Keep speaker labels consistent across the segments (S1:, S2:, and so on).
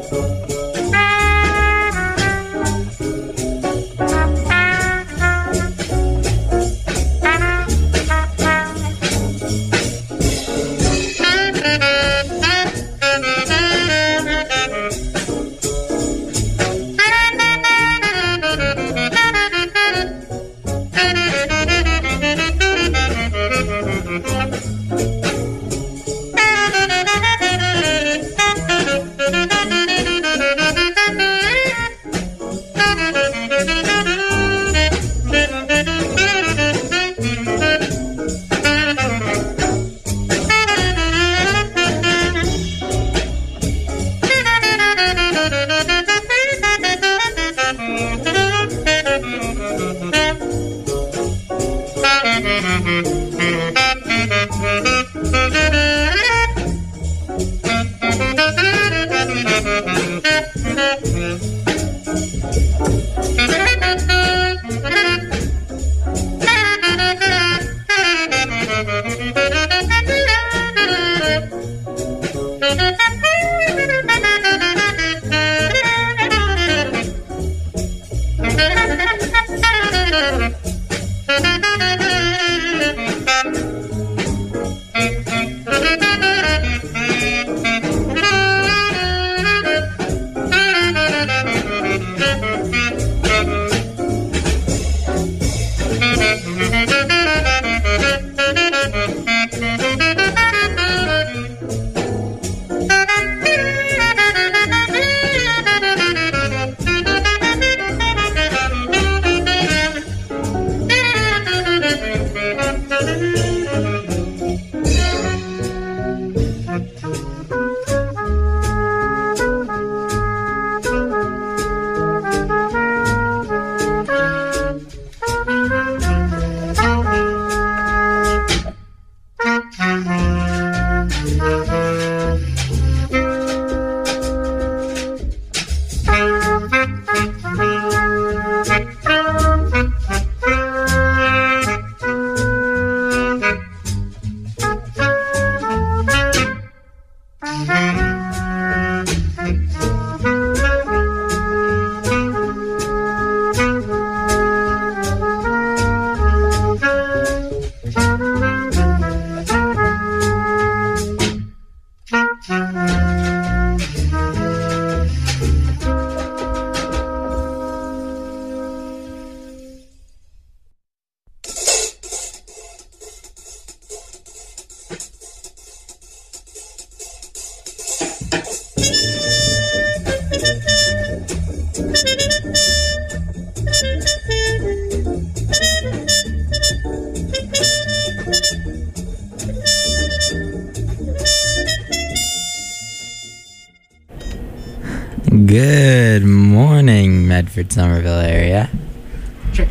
S1: Good morning, Medford, Somerville area.
S2: Check.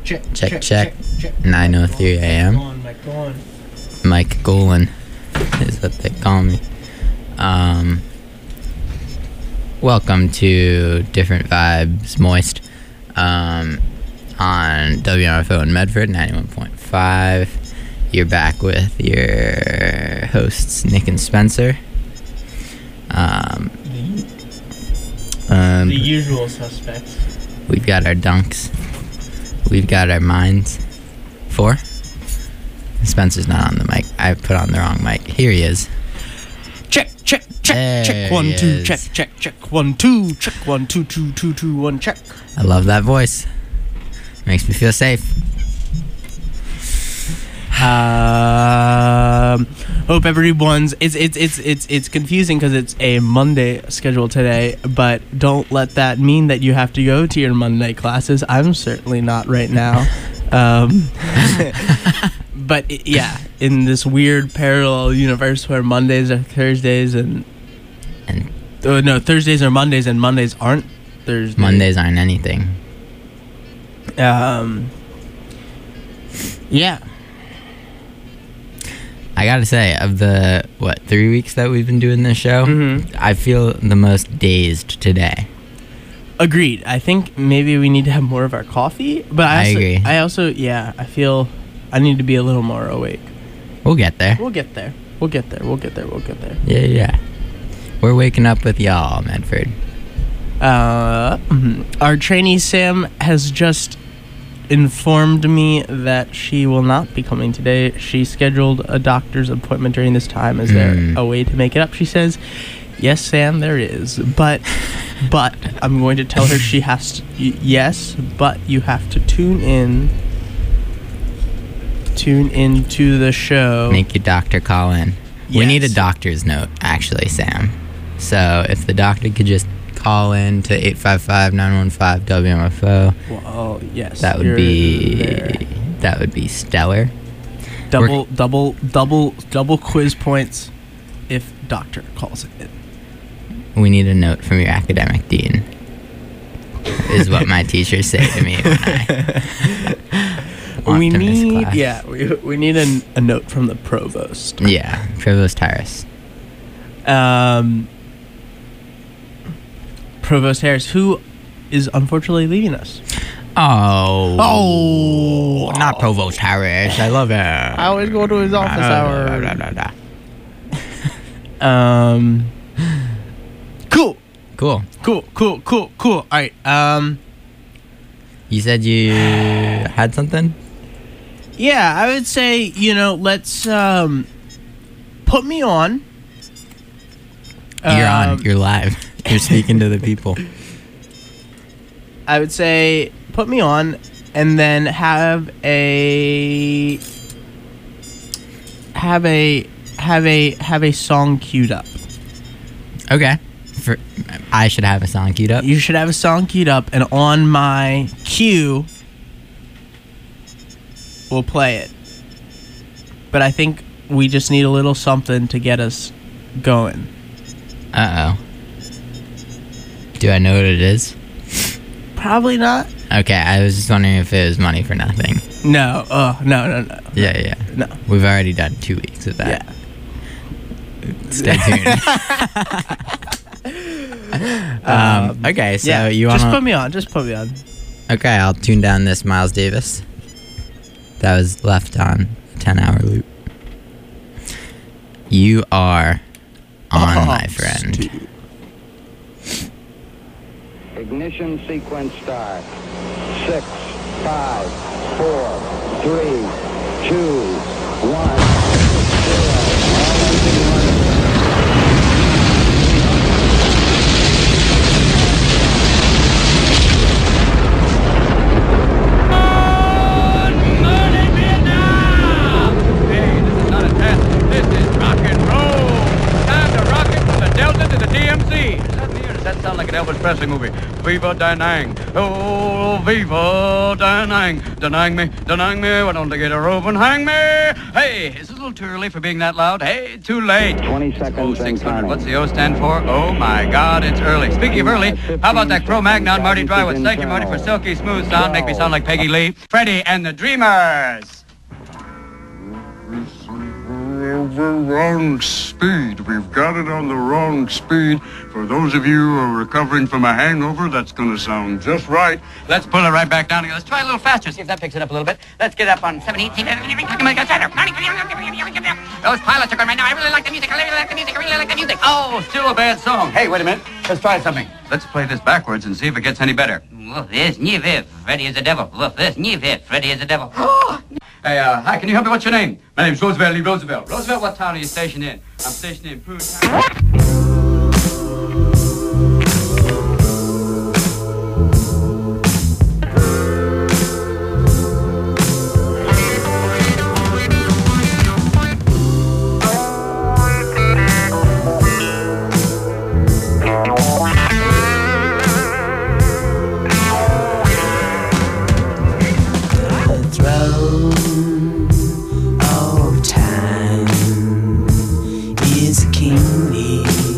S1: 9:03 a.m.
S2: Go on.
S1: Mike Golan is what they call me. Welcome to Different Vibes Moist on WRFO in Medford 91.5. You're back with your hosts Nick and Spencer.
S2: The usual suspects.
S1: We've got our dunks. We've got our minds. 4. Spencer's not on the mic. I put on the wrong mic. Here he is.
S2: Check.
S1: There
S2: Check 1
S1: he
S2: 2.
S1: is.
S2: Check 1 2. Check 1 2 2 2 2 1. Check.
S1: I love that voice. Makes me feel safe.
S2: Hope everyone's. It's confusing because it's a Monday schedule today, but don't let that mean that you have to go to your Monday classes. I'm certainly not right now. But in this weird parallel universe where Mondays are Thursdays Thursdays are Mondays and Mondays aren't Thursdays.
S1: Mondays aren't anything.
S2: Yeah.
S1: I gotta say, of the 3 weeks that we've been doing this show, I feel the most dazed today.
S2: Agreed. I think maybe we need to have more of our coffee, but I agree. I feel I need to be a little more awake.
S1: We'll get there.
S2: We'll get there.
S1: Yeah. We're waking up with y'all, Medford.
S2: Our trainee Sam has just informed me that she will not be coming today. She scheduled a doctor's appointment during this time. Is there a way to make it up? She says, yes, Sam, there is. But I'm going to tell her she has to, yes, but you have to tune into the show.
S1: Make your doctor call in.
S2: Yes.
S1: We need a doctor's note, actually, Sam. So if the doctor could just call in to 855-915-WMFO.
S2: Well, yes.
S1: That would be stellar.
S2: Double quiz points if doctor calls it in.
S1: We need a note from your academic dean, is what my teachers say to me when I want to miss class.
S2: Yeah, we need a note from the provost.
S1: Yeah, Provost Harris.
S2: Provost Harris, who is unfortunately leaving us.
S1: Oh, not Provost Harris. I love it.
S2: I always go to his office hour. Cool. All right.
S1: You said you had something?
S2: Yeah, I would say, let's put me on.
S1: You're on. You're live. You're speaking to the people.
S2: I would say put me on, and then have a song queued up.
S1: Okay. I should have a song queued up.
S2: You should have a song queued up, and on my cue, we'll play it. But I think we just need a little something to get us going.
S1: Uh-oh. Do I know what it is?
S2: Probably not.
S1: Okay, I was just wondering if it was Money for Nothing.
S2: No. No.
S1: Yeah.
S2: No.
S1: We've already done 2 weeks of that.
S2: Yeah.
S1: Stay tuned. Okay, so you want
S2: Just put me on.
S1: Okay, I'll tune down this Miles Davis. That was left on a 10-hour loop. You are on, my friend.
S3: Ignition sequence start. 6, 5, 4, 3, 2, 1,
S4: 0. Like an Elvis Presley movie. Viva Da Nang. Oh, viva Da Nang. Denying me. Why don't they get a rope and hang me? Hey, is this a little too early for being that loud? Hey, too late.
S3: 20 seconds.
S4: 600. What's the O stand for? Oh my God, it's early. Speaking of early, how about that Cro-Magnon Marty Drywood? Thank you, Marty, for silky smooth sound. Make me sound like Peggy Lee. Freddie and the Dreamers.
S5: Wrong speed. We've got it on the wrong speed. For those of you who are recovering from a hangover, that's going to sound just right.
S4: Let's pull it right back down again. Let's try a little faster, see if that picks it up a little bit. Let's get up on 17. Those pilots are going right now. I really like the music. Oh, still a bad song. Hey, wait a minute. Let's try something. Let's play this backwards and see if it gets any better.
S6: Freddie is a devil. Freddie is a devil.
S4: Hey, hi, can you help me? What's your name? My name's Roosevelt Lee Roosevelt. Roosevelt, what town are you stationed in? I'm stationed in Pruitt Town.
S7: Time is kingly.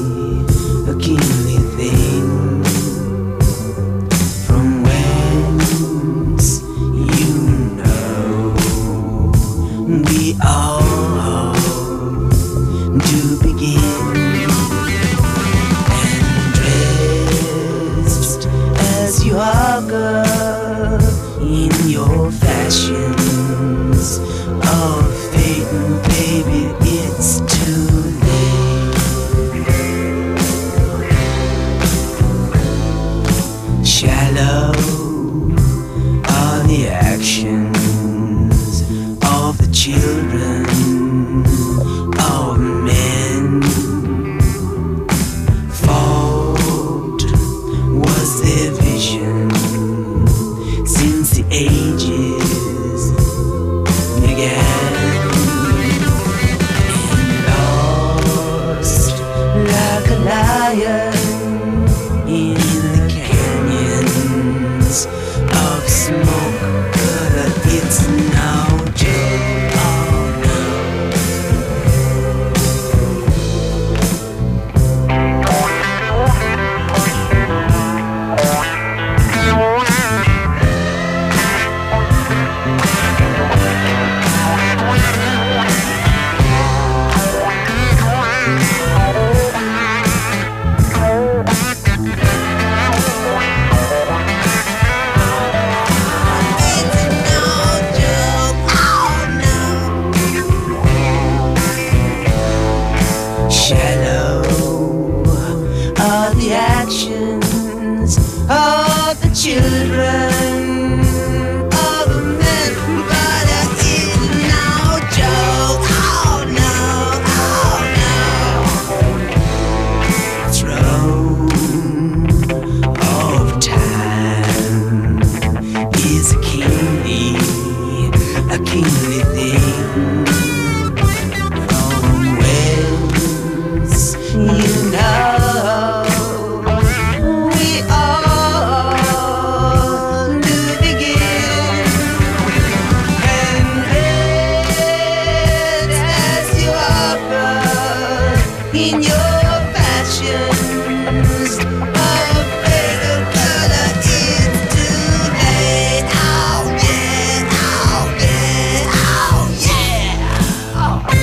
S7: Shallow are the actions of the children of men. Fault was their vision since the ages began. And lost like a lion in the canyons of smoke, but it's no joke. Oh no. Shallow are the actions of the children of men, but it's no joke. Oh no, oh no. Throne of time is a kingly thing. From whence you know we all do begin, and red as you offer in your fashions of fatal color, it's too late. Oh yeah, oh yeah, oh yeah. Oh.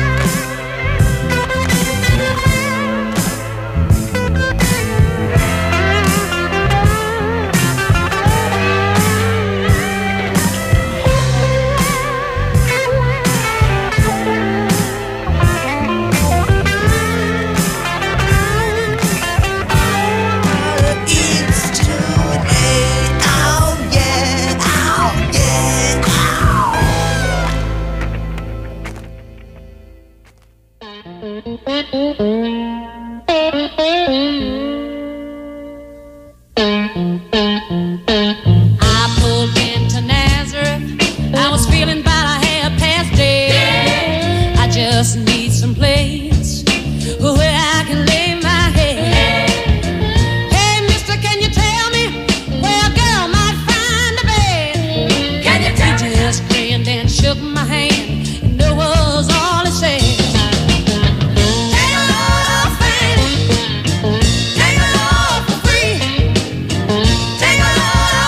S7: It's too late. Oh yeah, oh yeah,
S8: I pulled into Nazareth. I was feeling about a half past dead. I just need some place where I can lay my head. Hey, mister, can you tell me where a girl might find a bed? Can you tell me? He just grinned and shook my hand, and that was all he said. Take a load off Fanny, take a load for free. Take a load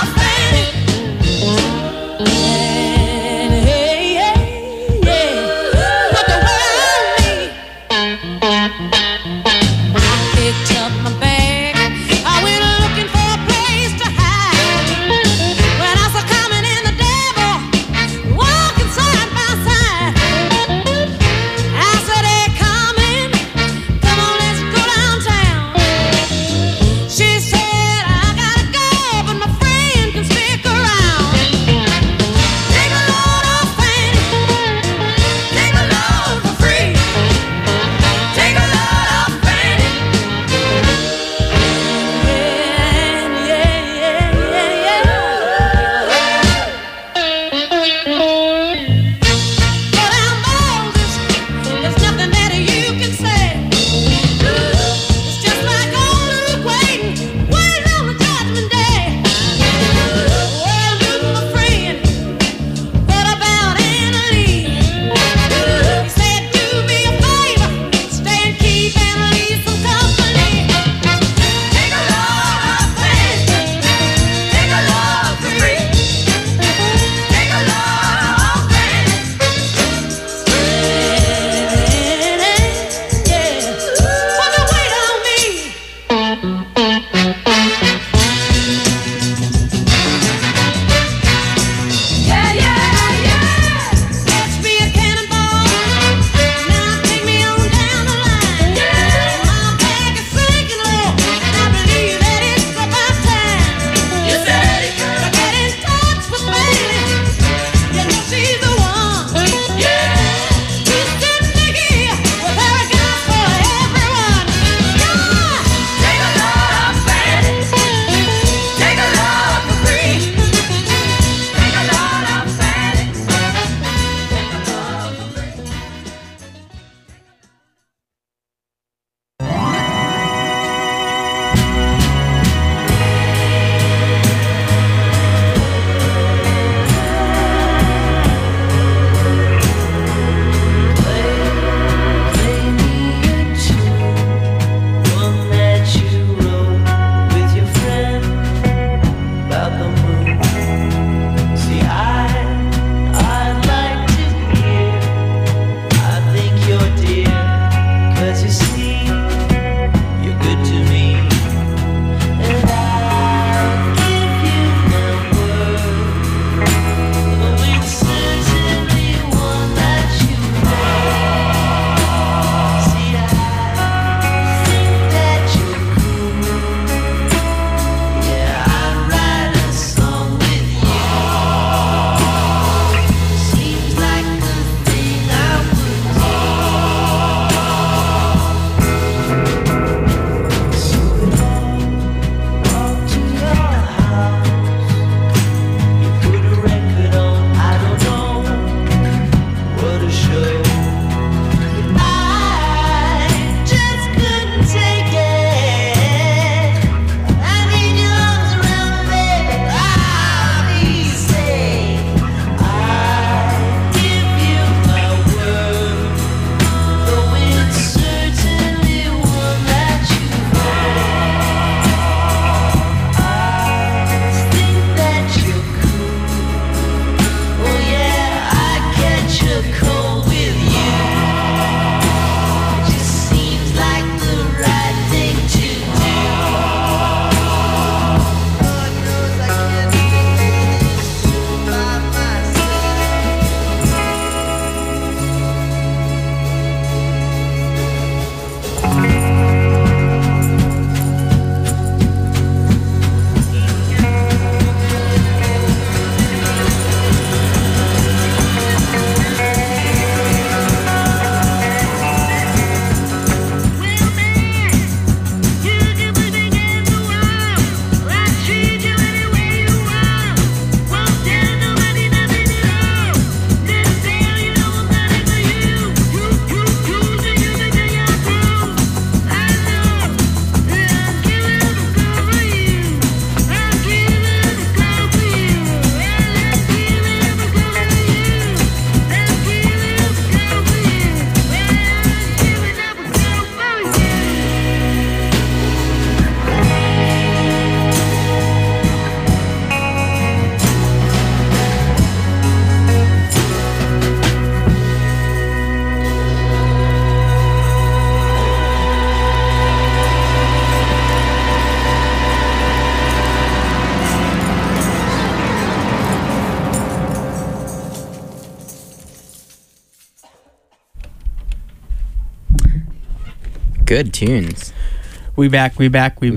S1: Good tunes.
S2: We back.
S1: To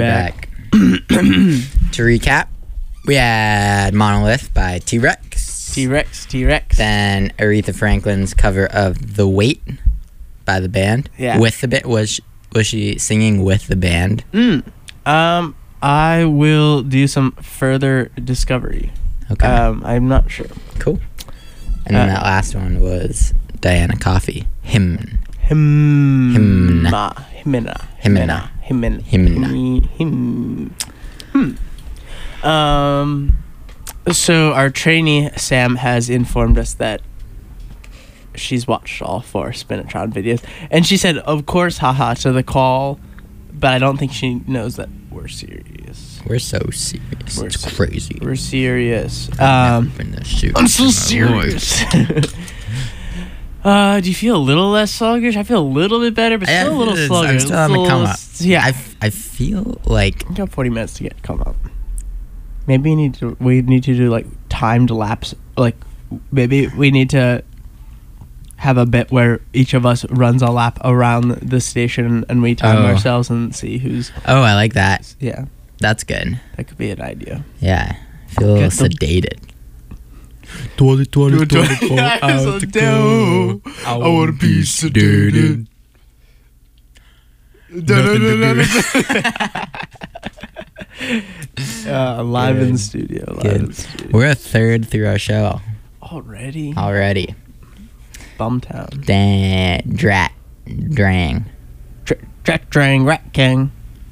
S1: recap, we had Monolith by T-Rex.
S2: T-Rex.
S1: Then Aretha Franklin's cover of The Weight by the band.
S2: Yeah.
S1: With the bit was she singing with the band?
S2: I will do some further discovery.
S1: Okay.
S2: I'm not sure.
S1: Cool. And then that last one was Diana Coffey. Hymn.
S2: So our trainee Sam has informed us that she's watched all 4 Spinatron videos, and she said, "Of course, haha," to the call, but I don't think she knows that we're serious.
S1: We're so serious. It's crazy.
S2: We're serious.
S1: I'm
S2: so serious. Do you feel a little less sluggish? I feel a little bit better, but still a little sluggish.
S1: I'm still on the come up.
S2: Yeah.
S1: I feel like...
S2: You got 40 minutes to get come up. Maybe we need to do like timed laps. Like maybe we need to have a bit where each of us runs a lap around the station and we time ourselves and see who's...
S1: Oh, I like that.
S2: Yeah.
S1: That's good.
S2: That could be an idea.
S1: Yeah. I feel a little sedated.
S2: 24 out to go. I want to be sedated. Live in the studio.
S1: We're a third through our show.
S2: Already? Bumtown.
S1: Drang.
S2: Drang, Rat Gang.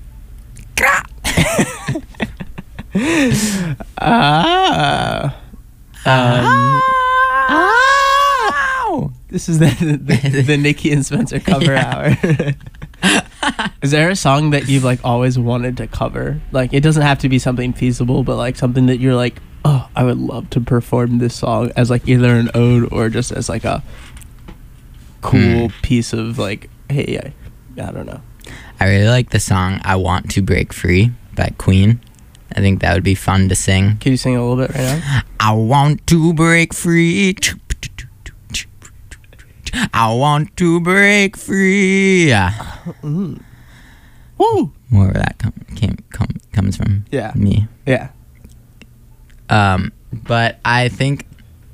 S2: This is the Nikki and Spencer cover hour. Is there a song that you've like always wanted to cover? Like it doesn't have to be something feasible, but like something that you're like, oh, I would love to perform this song as like either an ode or just as like a cool piece of like, hey, I don't know.
S1: I really like the song "I Want to Break Free" by Queen. I think that would be fun to sing.
S2: Can you sing a little bit right now?
S1: I want to break free. I want to break free.
S2: Woo!
S1: Wherever that comes from.
S2: Yeah.
S1: Me.
S2: Yeah.
S1: But I think,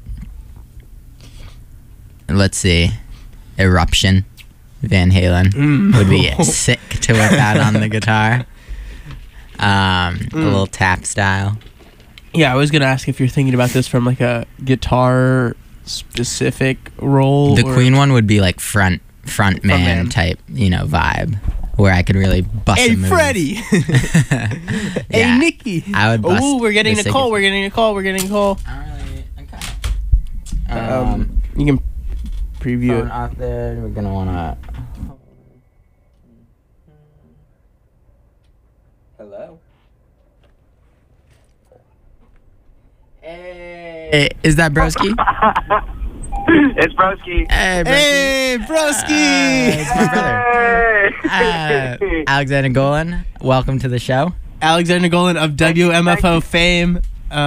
S1: let's see, Eruption, Van Halen would be sick to whip out on the guitar. A little tap style.
S2: Yeah, I was gonna ask if you're thinking about this from like a guitar specific role.
S1: The Queen one would be like front man type, vibe, where I could really bust a move.
S2: Hey, Freddie. Hey, Nikki.
S1: I would bust.
S2: Oh, we're getting a call. We're getting a call.
S1: Okay.
S2: You can preview it.
S1: Out there. We're gonna wanna. Hello. Hey, is that Broski?
S9: It's Broski.
S1: Hey, Broski. It's my brother.
S9: Hey.
S1: Alexander Golan, welcome to the show.
S2: Alexander Golan of WMFO fame.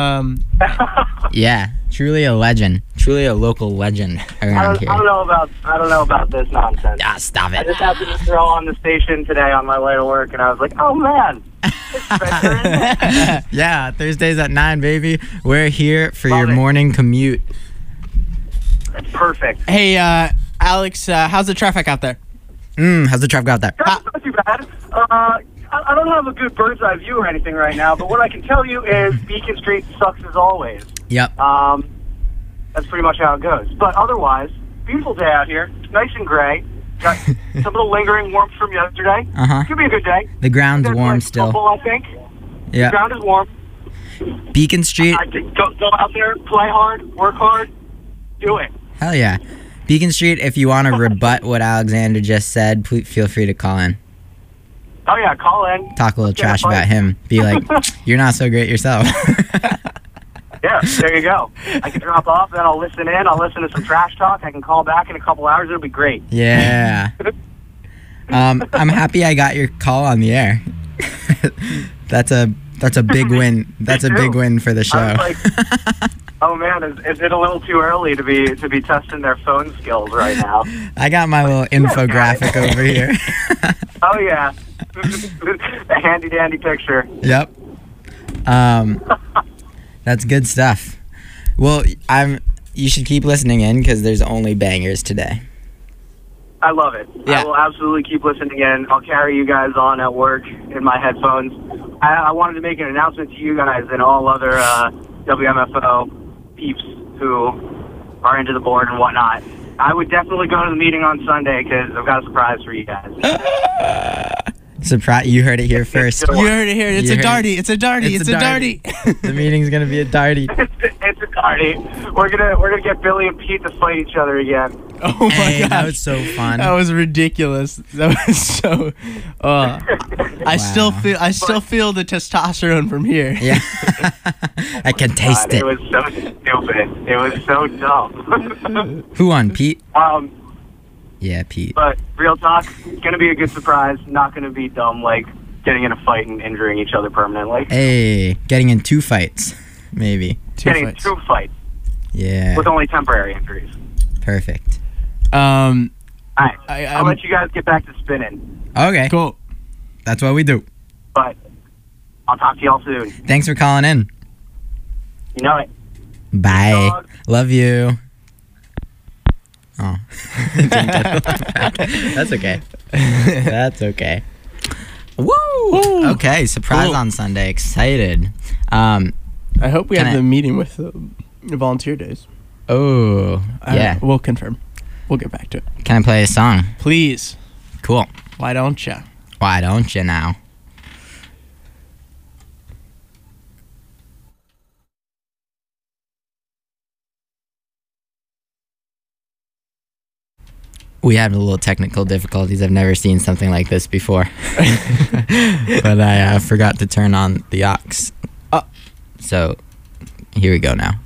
S1: Yeah, truly a legend. Truly a local legend around here.
S9: I don't know about this nonsense.
S1: Ah, stop it.
S9: I just happened to throw on the station today on my way to work, and I was like, oh man.
S1: Yeah, Thursdays at 9, baby. We're here for your morning commute.
S9: That's perfect.
S2: Hey, Alex, how's the traffic out there?
S1: How's the traffic out there?
S9: That's not too bad. I don't have a good bird's eye view or anything right now, but what I can tell you is Beacon Street sucks as always.
S1: Yep.
S9: That's pretty much how it goes. But otherwise, beautiful day out here. Nice and gray. Got some of the lingering warmth from yesterday. Could be a good day.
S1: The ground's warm still.
S9: Football, I think.
S1: Yeah.
S9: The ground is warm.
S1: Beacon Street.
S9: Go out there, play hard, work hard, do it.
S1: Hell yeah. Beacon Street, if you want to rebut what Alexander just said, please feel free to call in.
S9: Oh, yeah, call in.
S1: Talk a little trash about him. Be like, you're not so great yourself.
S9: Yeah, there you go. I can drop off, then I'll listen in. I'll listen to some trash talk. I can call back in a couple hours. It'll be great.
S1: Yeah. I'm happy I got your call on the air. That's a big win. That's a big win for the show.
S9: Oh man, is it a little too early to be testing their phone skills right now?
S1: I got my little infographic over here.
S9: Oh yeah, a handy dandy picture.
S1: Yep. That's good stuff. Well, you should keep listening in because there's only bangers today.
S9: I love it.
S1: Yeah.
S9: I will absolutely keep listening in. I'll carry you guys on at work in my headphones. I wanted to make an announcement to you guys and all other WMFO peeps who are into the board and whatnot. I would definitely go to the meeting on Sunday because I've got a surprise for you guys.
S1: Surprise! You heard it here first.
S2: You heard it here. It's a darty. It's a darty. It's a darty.
S1: The meeting's gonna be a darty.
S9: It's a darty. We're gonna get Billy and Pete to fight each other again.
S2: Oh my god,
S1: that was so fun.
S2: That was ridiculous. That was so. I still feel the testosterone from here.
S1: Yeah, I can taste it.
S9: It was so stupid. It was so dumb.
S1: Who won, Pete?
S9: Yeah,
S1: Pete.
S9: But real talk, it's gonna be a good surprise. Not gonna be dumb like getting in a fight and injuring each other permanently.
S1: Hey, getting in 2 fights, maybe.
S9: Getting 2 fights.
S1: Yeah.
S9: With only temporary injuries.
S1: Perfect.
S9: Alright, I'll let you guys get back to spinning.
S1: Okay. Cool. That's what we do.
S9: But I'll talk to y'all soon.
S1: Thanks for calling in.
S9: You know it.
S1: Bye. Love you. Oh. That's okay. That's okay. Woo! Okay, surprise on Sunday. Excited.
S2: I hope we have the meeting with volunteer days.
S1: Oh, yeah.
S2: We'll confirm. We'll get back to it.
S1: Can I play a song?
S2: Please.
S1: Cool.
S2: Why don't you?
S1: Why don't you now? We had a little technical difficulties. I've never seen something like this before. But I forgot to turn on the aux. So, here we go now.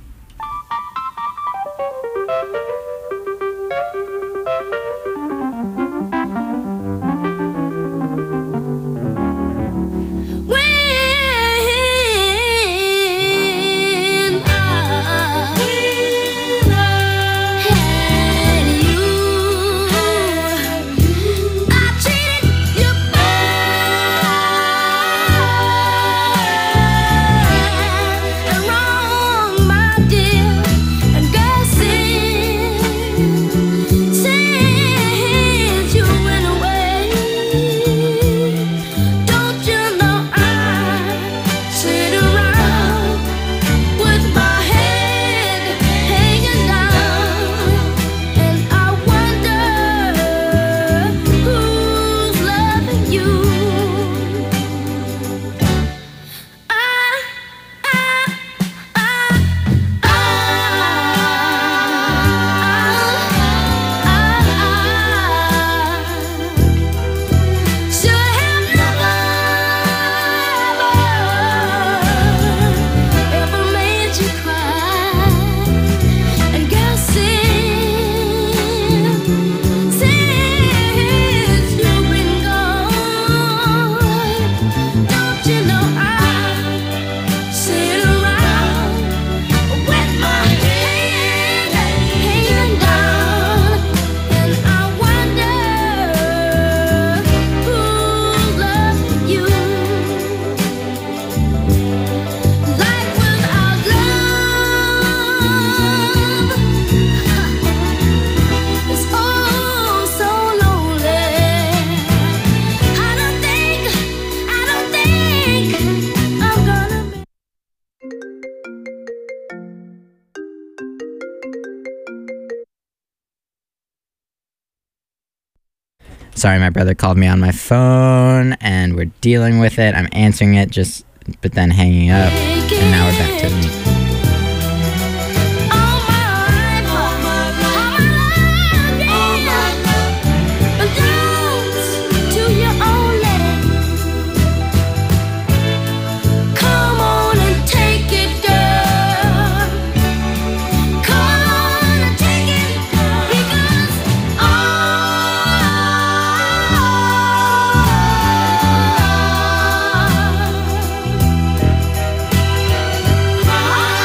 S1: Sorry, my brother called me on my phone, and we're dealing with it. I'm answering it, but then hanging up, and now we're back to the meeting.
S8: Oh,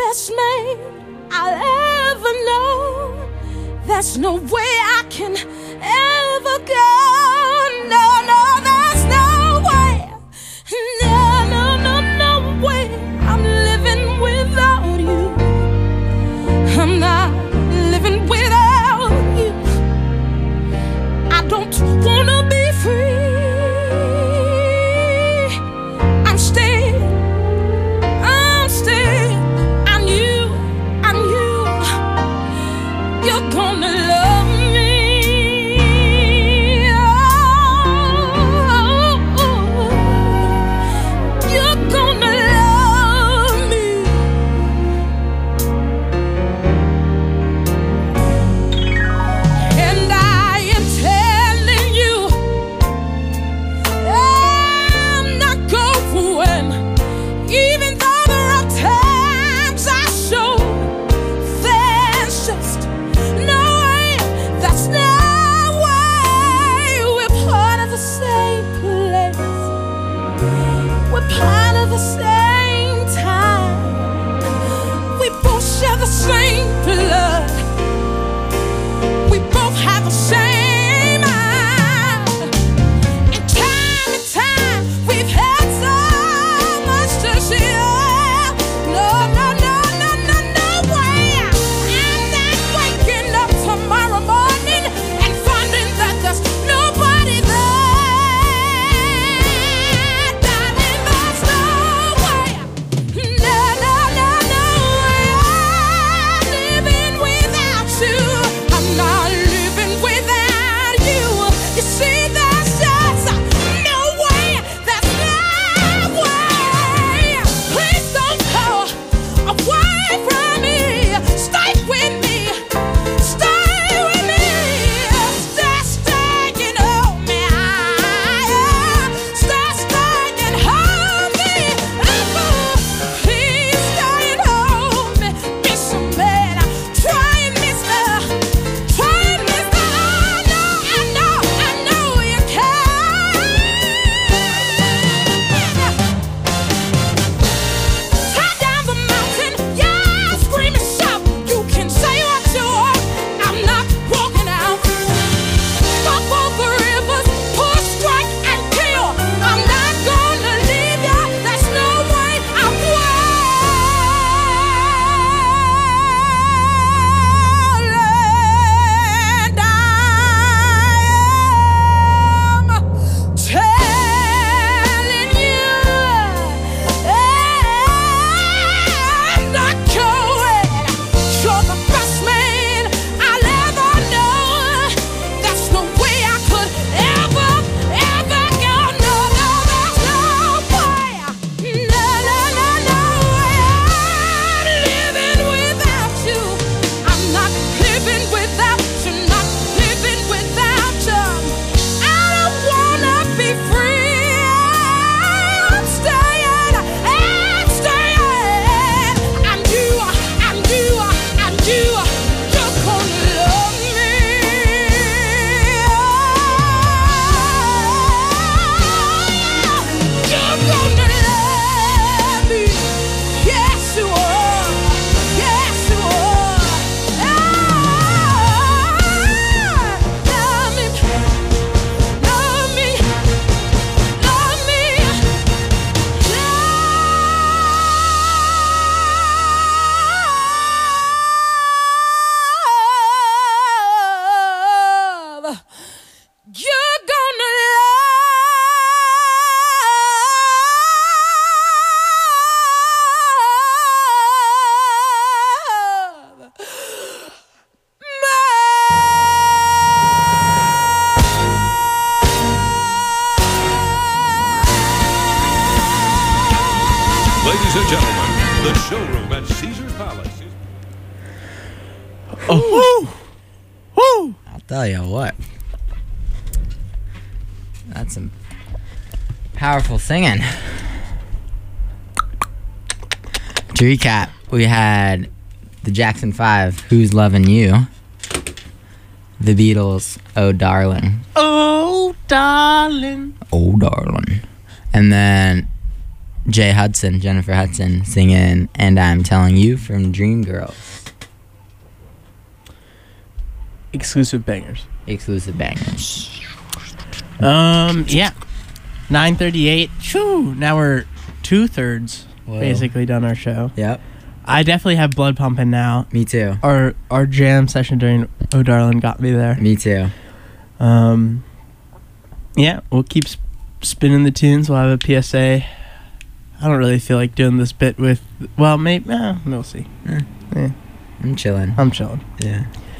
S8: best man I'll ever know. There's no way I can ever go. No, no, there's no way. No, no, no, no way. I'm living without you. I'm not living without you. I don't wanna be free. I'm staying. And you, you're gonna love me. Oh, you're gonna love me. And I am telling you, I'm not going. Even though there are times I show, there's just no way, that's no way. We're part of the same place, we're part of the same time. We both share the same blood, we both have the same mind. And time, we've had so much to share. No, no, no, no, no, no way. I'm not waking up tomorrow morning and finding that there's nobody there. Darling, there's no way. No, no, no, no way. I'm living without you. I'm not living without you. You see, there's just no way. There's no way. Please don't go away from me. Stay with me. Stay with me. Stay and hold me. Stay and hold me. Please stay and hold me. Be so mad. Try and miss her. Try and miss her. I know you can. Tie down the mountain, yeah, scream and shout. You can say what you want, I'm not walking out. Stop all the rivers, push, strike, and kill. I'm not gonna leave ya, there's no way I will. And I'm telling you, I'm not going. You're the best man I'll ever know. There's no way I could ever, ever go. No, no, there's no way. No, no, no, no way. I'm living without you. I'm not living without you. Not living without you. I don't wanna be free. I'm staying. I'm staying. And you, and you, and you, you're gonna love me. You're gonna love me. Yes, you are. Yes, you are. Love me. Love me. Love me. Love. You're gonna love
S10: Ladies and gentlemen, the showroom at Caesar's Palace.
S2: Oh, woo!
S1: I'll tell you what. That's some powerful singing. To recap, we had the Jackson 5, Who's Lovin' You? The Beatles, Oh Darling.
S2: Oh, darling.
S1: Oh Darling. And then Jennifer Hudson, singing "And I'm Telling You" from Dreamgirls.
S2: Exclusive bangers.
S1: Exclusive bangers.
S2: Yeah. 9:38. Phew. Now we're 2/3 basically done our show.
S1: Yep.
S2: I definitely have blood pumping now.
S1: Me too.
S2: Our jam session during Oh Darlin' got me there.
S1: Me too.
S2: Yeah, we'll keep spinning the tunes. We'll have a PSA. I don't really feel like doing this bit with. Well, maybe. We'll see. Yeah.
S1: I'm chilling.
S2: Yeah.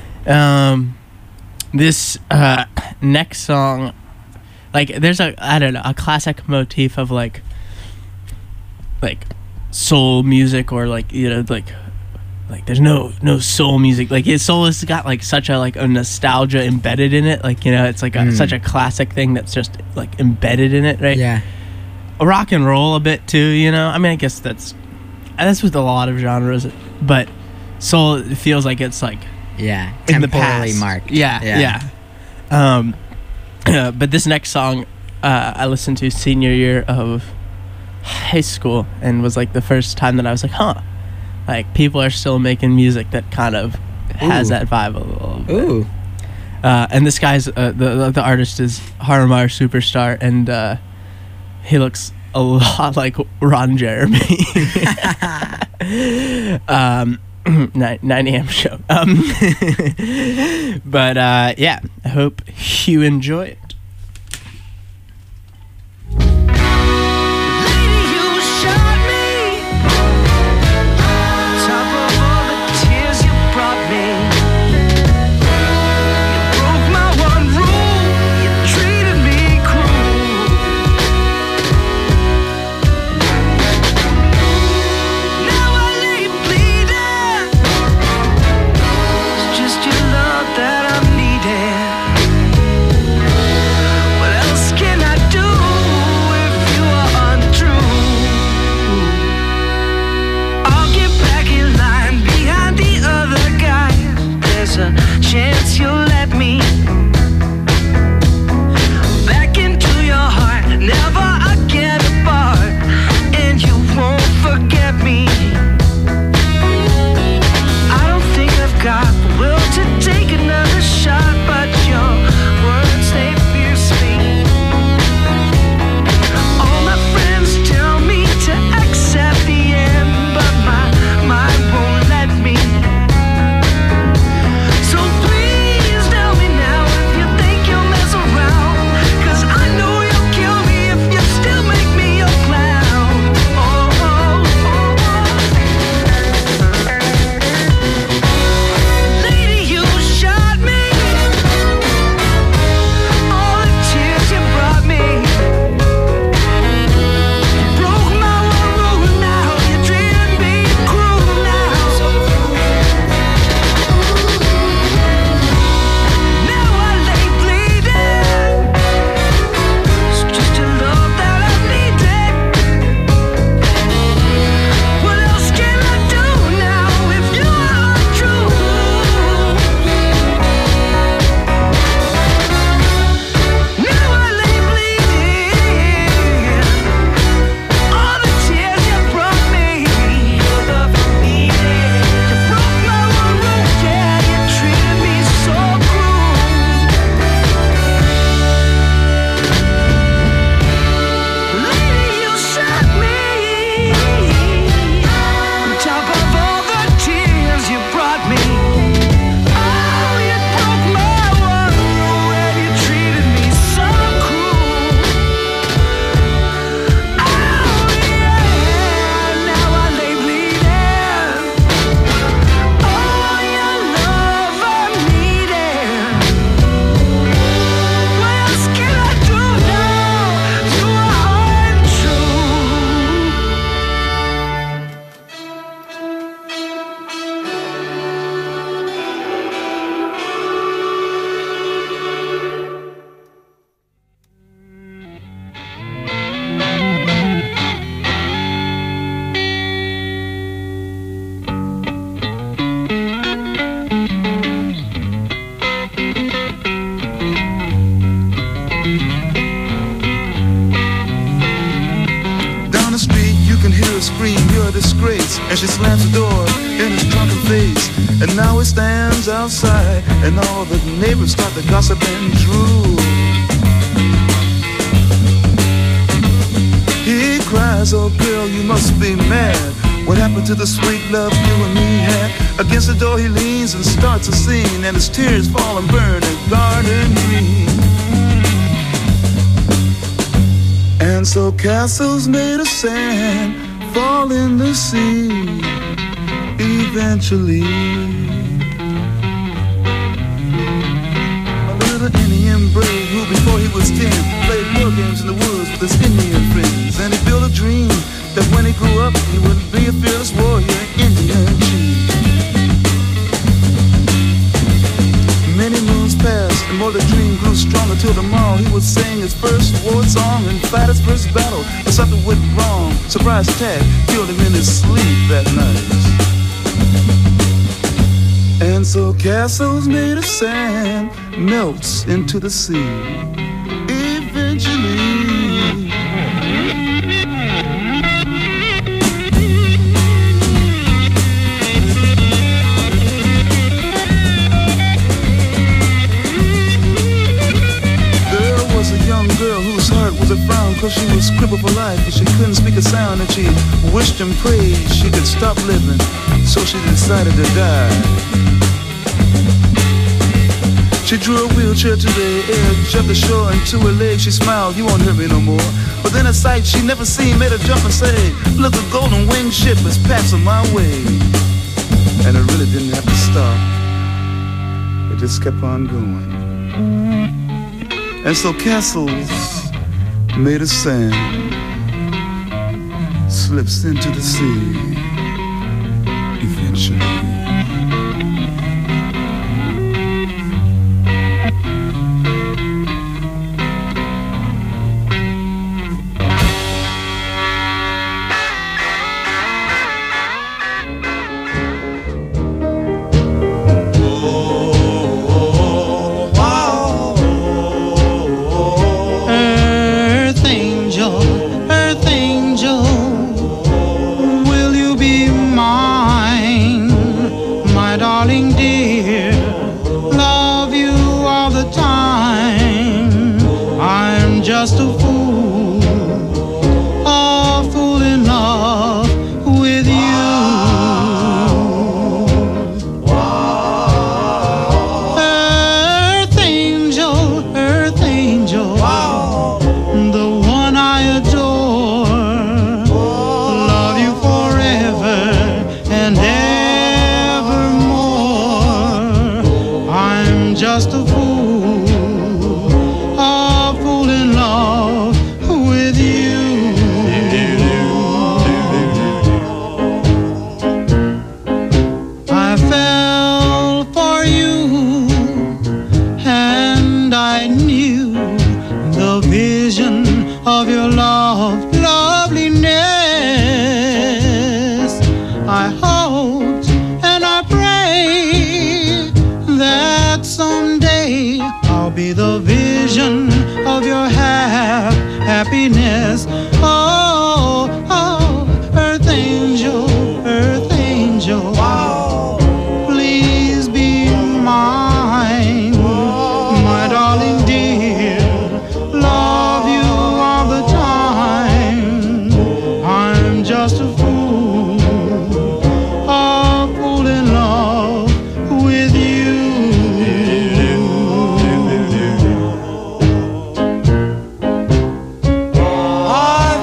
S2: This next song, like, there's a classic motif of like soul music, or like there's no soul music. Like, his soul has got like such a like a nostalgia embedded in it. Like, it's like such a classic thing that's just like embedded in it, right?
S1: Yeah.
S2: Rock and roll a bit too, I mean, I guess that's with a lot of genres, but soul, it feels like it's like in the
S1: temporally
S2: past.
S1: marked.
S2: Yeah. But this next song I listened to senior year of high school, and was like the first time that I was like, like, people are still making music that kind of has that vibe a little bit.
S1: Ooh.
S2: And this guy's the artist is Harmar Superstar, and he looks a lot like Ron Jeremy. 9 a.m. show. But yeah, I hope you enjoy it.
S7: Just your love that I'm needing.
S11: and she slams the door in his drunken face. And now he stands outside, and all the neighbors start to gossip and drool. He cries, oh girl, you must be mad. What happened to the sweet love you and me had? Against the door he leans and starts a scene, and his tears fall and burn a garden green. And so castles made of sand fall in the sea eventually. A little Indian brave who before he was 10 played war games in the woods with his Indian friends. And he built a dream that when he grew up he would be a fearless warrior, Indian chief. Many moons passed and more the dream grew stronger till tomorrow he would sing his first war song and fight his first battle. But something went wrong, surprise attack killed him in his sleep that night. And so castles made of sand melts into the sea eventually. Girl whose heart was a frown cause she was crippled for life and she couldn't speak a sound, and she wished and prayed she could stop living, so she decided to die. She drew a wheelchair to the edge of the shore, and to her leg she smiled, you won't hurt me no more. But then a sight she never seen made her jump and say, look, a golden winged ship is passing my way. And it really didn't have to stop, it just kept on going. And so castles made of sand slips into the sea eventually.
S12: Just a fool, a fool in love with you. Earth angel, the one I adore. Love you forever and evermore. I'm just a fool. Of your loveliness, I hoped and I pray that someday I'll be the vision of your happiness. Oh, oh, earth angel, please be mine, my darling dear. Love you all the time. I'm just a fool, a fool in love with you. I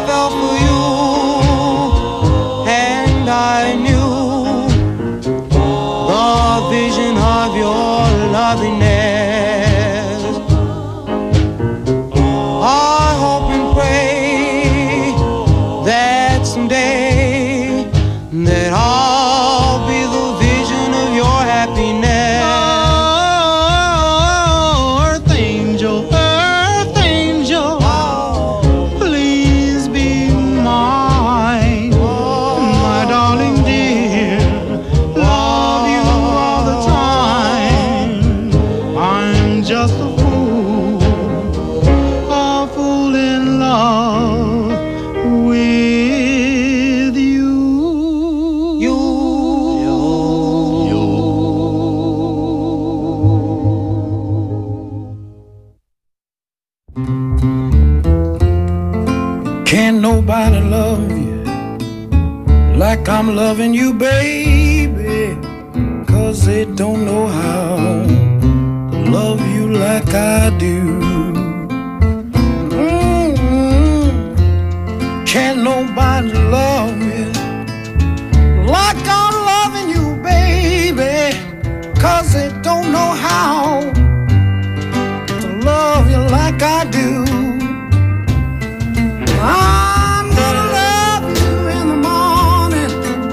S12: like I'm loving you, baby, 'cause they don't know how to love you like I do. Can't nobody love me like I'm loving you, baby, 'cause they don't know how to love you like I do. I'm gonna love you in the morning,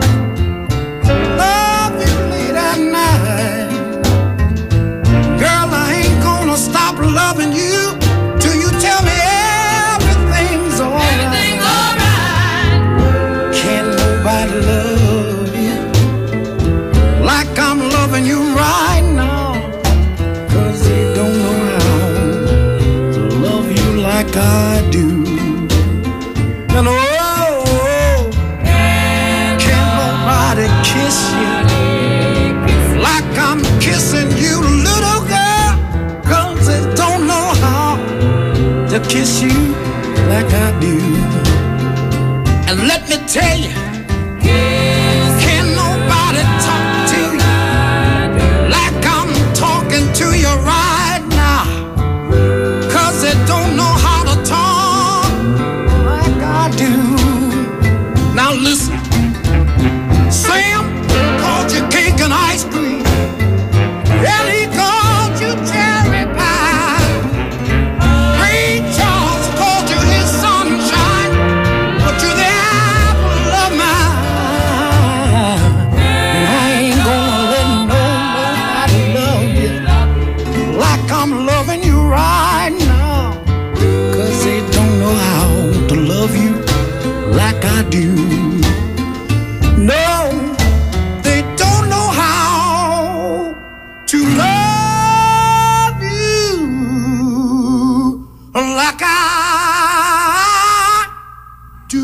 S12: love you late at night. Girl, I ain't gonna stop loving you till you tell me everything's alright. Everything's alright. Can't nobody love you like I'm loving you right now, 'cause they don't know how to love you like I do. And can't nobody kiss you like I'm kissing you, little girl, 'cause they don't know how to kiss you like I do. And let me tell you, can't nobody talk to you like I'm talking to you right now, 'cause they don't know how to talk like I do. Now listen, Sam called you cake and ice cream, and he called you cherry pie. Ray Charles called you his sunshine, but you're the apple of my eye. And I ain't gonna let nobody love you like I'm loving you right now, 'cause they don't know how to love you like I do. No, they don't know how to love you like I do.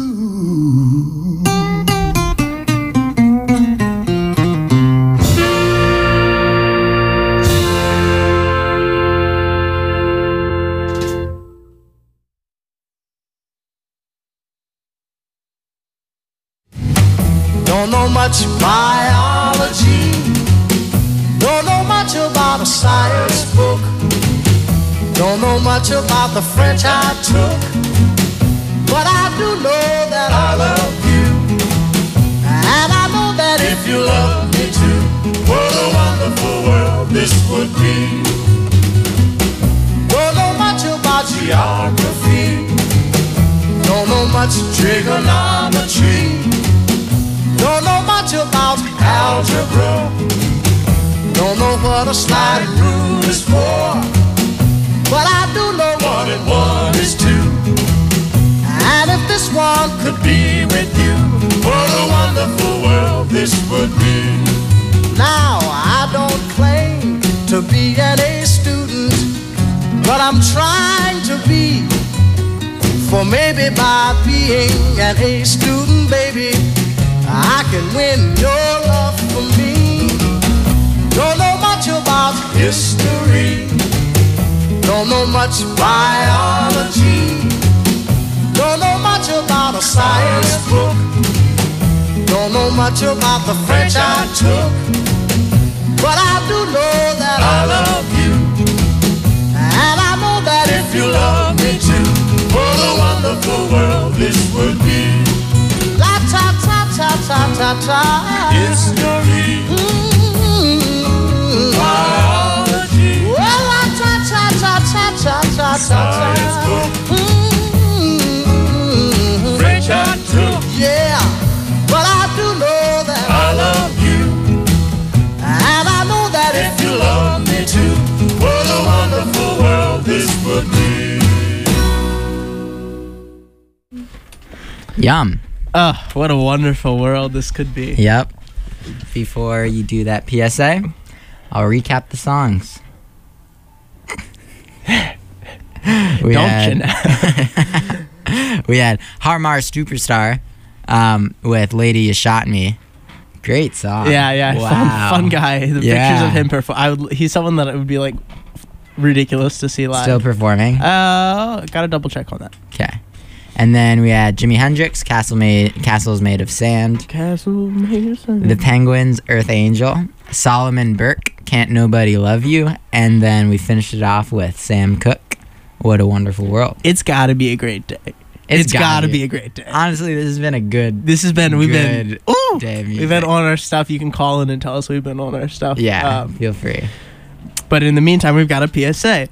S12: Don't know much biology, don't know much about a science book, don't know much about the French I took, but I do know that I love you, and I know that if you love me too, what a wonderful world this would be. Don't know much about geography, don't know much trigonometry, don't know much about algebra, don't know what a sliding rule is for, but I do know 1 and 1 is 2. And if this one could be with you, what a wonderful world this would be. Now I don't claim to be an A student, but I'm trying to be, for maybe by being an A student, baby, I can win your love for me. Don't know much about history, don't know much biology, don't know much about a science book, don't know much about the French I took, but I do know that I love you, and I know that if you love me too, what a wonderful world this would be. La ta ta ta ta ta ta. History. Biology. Well, la ta ta ta ta ta ta ta. Science book. French I took. Yeah, but I do know that I love you, and I know that if you love me too, what a wonderful world this would be.
S1: Yum.
S2: Oh, what a wonderful world this could be.
S1: Yep. Before you do that PSA, I'll recap the songs. We had Harmar Superstar with Lady You Shot Me. Great song.
S2: Yeah.
S1: Wow.
S2: Fun guy. The pictures of him perform. He's someone that it would be like ridiculous to see live.
S1: Still performing?
S2: Gotta double check on that.
S1: Okay. And then we had Jimi Hendrix, Castles Made of Sand.
S2: Castle made of sand.
S1: The Penguins, Earth Angel. Solomon Burke, Can't Nobody Love You. And then we finished it off with Sam Cooke, What a Wonderful World.
S2: It's got to be a great day. It's got to be a great day.
S1: Honestly, this has been a good
S2: we've been
S1: day of music.
S2: We've been on our stuff. You can call in and tell us we've been on our stuff.
S1: Yeah, feel free.
S2: But in the meantime, we've got a PSA.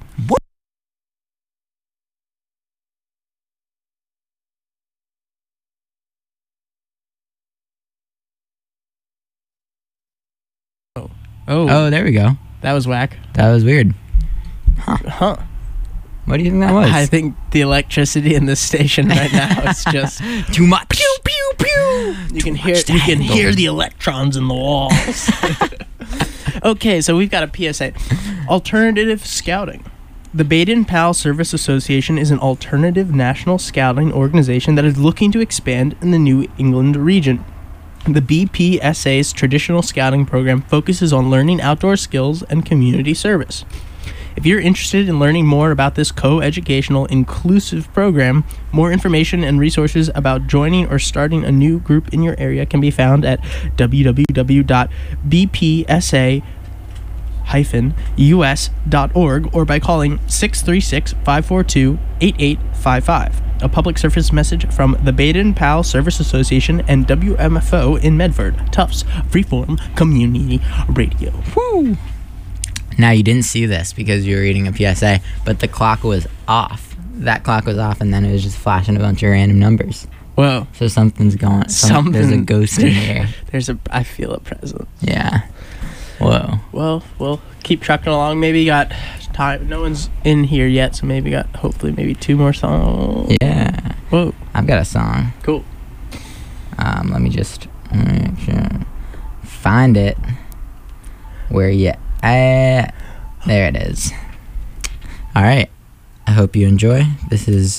S1: Oh, there we go.
S2: That was whack.
S1: That was weird. Huh. What do you think that was?
S2: I think the electricity in this station right now is just
S1: too much.
S2: Pew pew pew. You can hear the electrons in the walls. Okay, so we've got a PSA. Alternative scouting. The Baden-Powell Service Association is an alternative national scouting organization that is looking to expand in the New England region. The BPSA's traditional scouting program focuses on learning outdoor skills and community service. If you're interested in learning more about this co-educational, inclusive program, more information and resources about joining or starting a new group in your area can be found at www.bpsa-us.org or by calling 636-542-8855. A public service message from the Baden-Powell Service Association and WMFO in Medford, Tufts Freeform Community Radio.
S1: Woo! Now, you didn't see this because you were reading a PSA, but the clock was off. That clock was off, and then it was just flashing a bunch of random numbers.
S2: Whoa.
S1: So something's going on. There's a ghost in here.
S2: I feel a presence.
S1: Yeah. Whoa.
S2: Well, we'll keep trucking along. Maybe you got time. No one's in here yet, so maybe got hopefully maybe 2 more songs.
S1: Yeah.
S2: Whoa.
S1: I've got a song.
S2: Cool.
S1: Let me just find it. Where you at? There it is. All right. I hope you enjoy. This is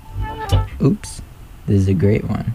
S1: a great one.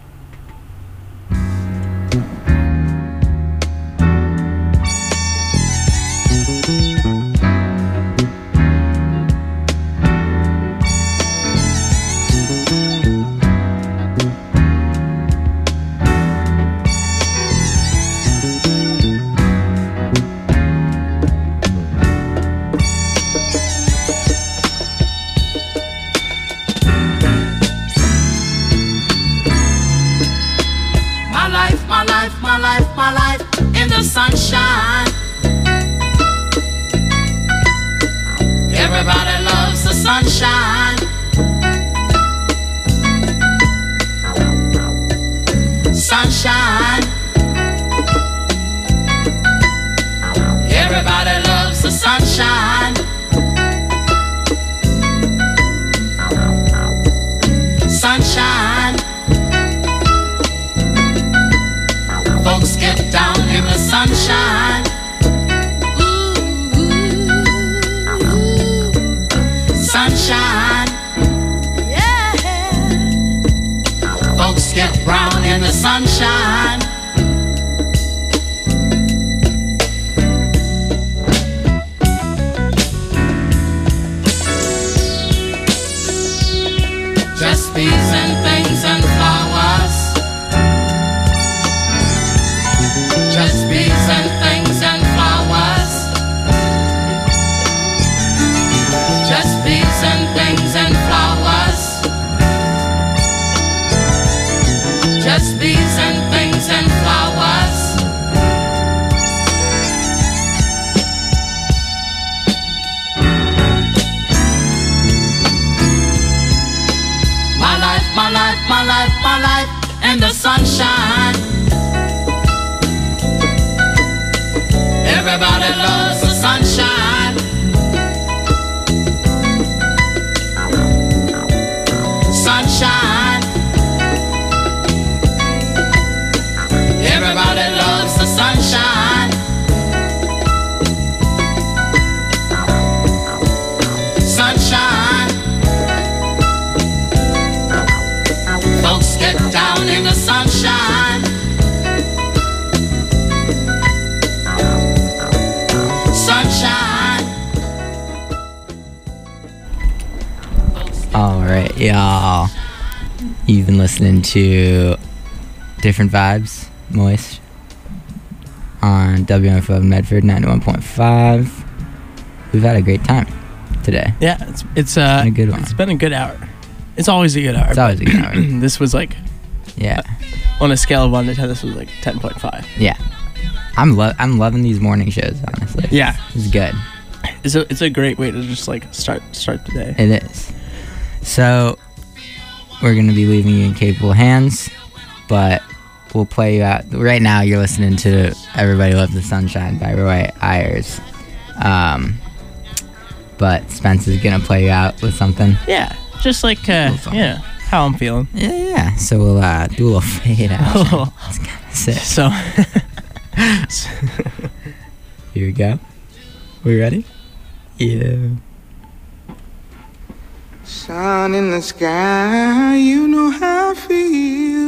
S7: My life in the sunshine. Everybody loves the sunshine. Sunshine. Everybody loves the sunshine. Sunshine. Folks get down in the sunshine. Sunshine. Yeah. Folks get brown in the sunshine. Just bees and things and flowers. Just bees and things and flowers. Just bees and things and flowers. Just bees and things and flowers. My life, my life, my life, my life in the sunshine. Everybody loves the sunshine. Sunshine. Everybody loves the sunshine. Sunshine. Folks get down in the sunshine. Sunshine.
S1: All right, y'all. You've been listening to Different Vibes, Moist, on WMFO Medford 91.5. We've had a great time today.
S2: Yeah, it's been
S1: a good one.
S2: It's been a good hour. It's always a good hour.
S1: It's always a good hour.
S2: This was like,
S1: yeah.
S2: On a scale of 1 to 10, this was like 10.5.
S1: Yeah. I'm loving these morning shows, honestly.
S2: Yeah.
S1: It's good.
S2: It's a great way to just like start the day.
S1: It is. So we're gonna be leaving you in capable hands, but we'll play you out. Right now, you're listening to "Everybody Loves the Sunshine" by Roy Ayers. But Spence is gonna play you out with something.
S2: Yeah, just like how I'm feeling.
S1: Yeah. So we'll do a little fade out. It's kind of sick.
S2: So
S1: here we go. We ready? Yeah.
S11: Sun in the sky, you know how I feel.